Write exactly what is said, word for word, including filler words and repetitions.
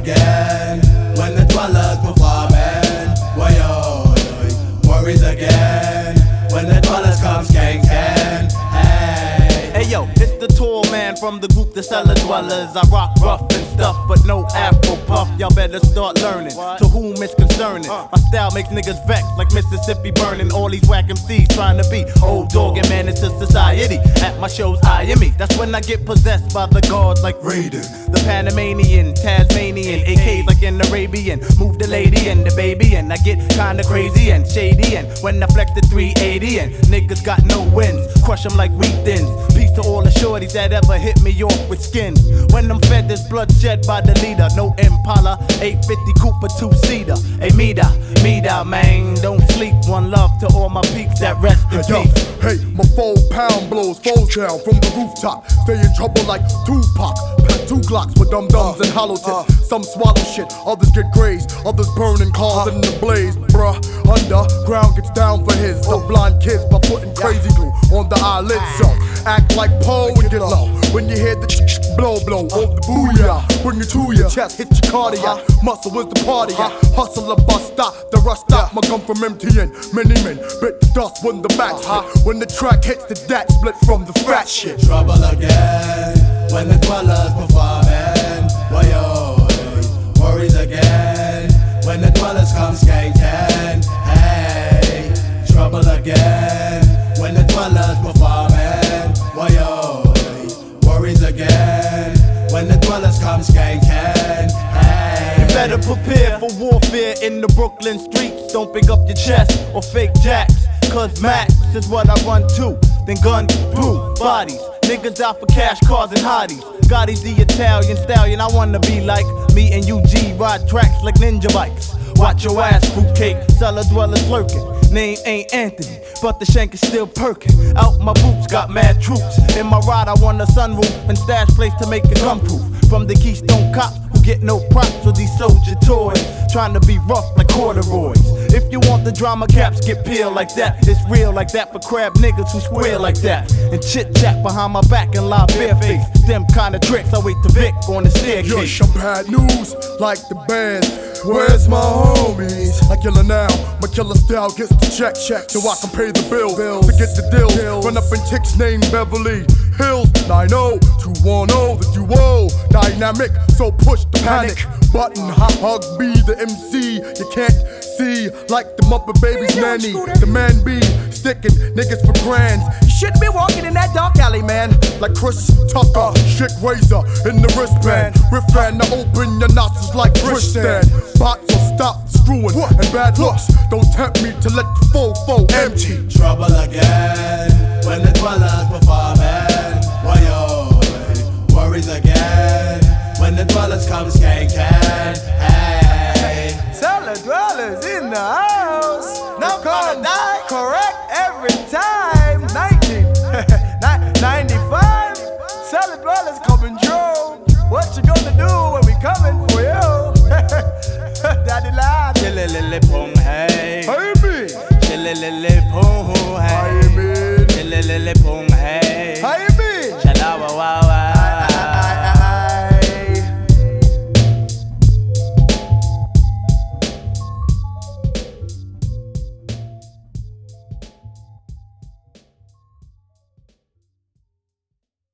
again when the dwellers performing. Why yo, worries again when the dwellers come skanking. Hey, hey yo, it's the tall man from the group, the cellar dwellers. I rock rough and stuff, but no afro puff. Y'all better start learning to whom it's concerning. My style makes niggas vex like Mississippi burning. All these whack M Cs trying to be old dog and man into society. At my shows, I am me. That's when I get possessed by the gods like Raiden, the Panamanian, Tasmanian, A Ks like an Arabian. Move the lady and the baby, and I get kinda crazy and shady. And when I flex the three eighty, and niggas got no wins, crush them like wheat thins. Peace to all the shorties that ever hit me off with skins. When I'm fed this bloodshed by the leader, no Impala, eight fifty Cooper, two-seater. Hey, Mida, Mida, man, don't sleep. One love to all my peeps that rest in Yo, peace. hey, my four pound blows foes down from the rooftop. Stay in trouble like Tupac. Pack two Glocks with dum dums and hollow tips. Some swallow shit, others get grazed, others burning cars in the blaze. Bruh, underground gets down for his. Some blind kids by putting crazy glue on the eyelids. So act like Poe and get low when you hear the blow blow of the booyah. Bring it to your chest, hit your cardiac. Muscle is the party at. Hustle a bus stop, the rush stop. My gun from M T N. Many men bit the dust when the back hit. When the track hits the dat split from the fat shit. Trouble again when the dwellers performing. Why yo, worries again when the dwellers come skanking. Hey, trouble again when the dwellers performing. Why yo, worries again when the dwellers come skanking. Hey, you better prepare for warfare in the Brooklyn streets. Don't pick up your chest or fake jacks, cause Max is what I run to. Then gun through bodies. Niggas out for cash, cars, and hotties. Gotti's the Italian stallion. I wanna be like me and U G. Ride tracks like ninja bikes. Watch your ass, fruitcake. Cellar dwellers lurking. Name ain't Anthony, but the shank is still perking. Out my boots, got mad troops. In my ride, I want a sunroof and stash place to make it gun proof. From the Keystone cops who get no props for these soldier toys. Trying to be rough like corduroys. If you want the drama, caps get peeled like that. It's real like that for crab niggas who squeal like that. And chit chat behind my back and lie barefaced. Them kind of tricks, I wait to Vic on the staircase. Yo, some bad news like the band. Where's my homies? I kill her now. My killer style gets the check, check, so I can pay the bill. Bills. To get the deal, Bills. Run up in chicks named Beverly Hills. nine oh two one oh, the duo. Dynamic, so push the panic button. Hug B, the M C. You can't see like the Muppet Babies nanny. The man be sticking niggas for grands. You shouldn't be walking in that dark alley, man. Like Chris Tucker, shit razor in the wristband. Riffan to open your nostrils like Tristan. Bots will stop screwing and bad looks. Don't tempt me to let the fofo empty. Trouble again when the dwellers performing. Why yo, worries again when the dwellers come skanking. Hey, cellar dwellers in the house. Now gonna die correct every time. nineteen ninety-five. Cellar dwellers coming through. What you gonna do when we coming for you? Daddy lad, chillilili pong hey, Hey me, chillilili pong hey, I mean, chillilili pong